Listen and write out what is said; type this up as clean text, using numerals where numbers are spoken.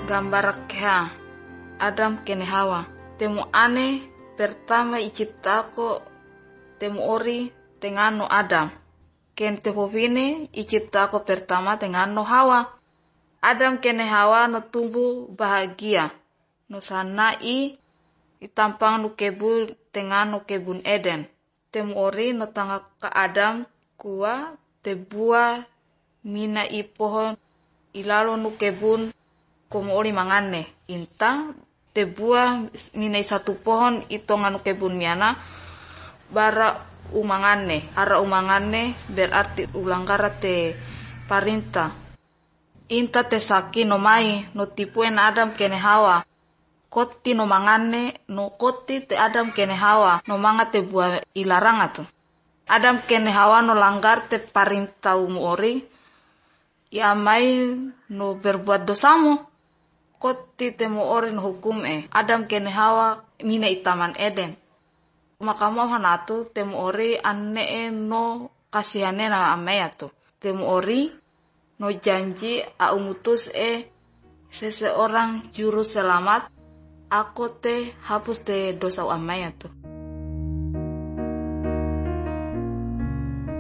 Gambar keha Adam kene Hawa. Temu ane pertama iciptako temu ori tengano Adam. Ken tepopine iciptako pertama tengano Hawa. Adam kene Hawa no tumbuh bahagia. No sanai itampang no kebun tengano kebun Eden. Temu ori no tanga ka Adam kuwa tebua mina i pohon ilalo no kebun komo ori mangane. Inta tebua mina i satu pohon itonga no kebun miana bara umangane. Ara umangane berarti ulanggara te parinta. Inta te saki no mai no tipuen Adam kene Hawa. Koti no mangane no koti te Adam kene Hawa no manga te bua ilaranga tu. Adam kene Hawa no langgar te parinta umu ori. Ya mai no berbuat dosamu. Koti te mu ori no hukum Adam kene Hawa mina itaman Eden. Makamo hanatu te mu ori anne no kasihane na amea tu. Te mu ori no janji a umutus seseorang juru selamat. Aku te hapus te dosa amaya tu.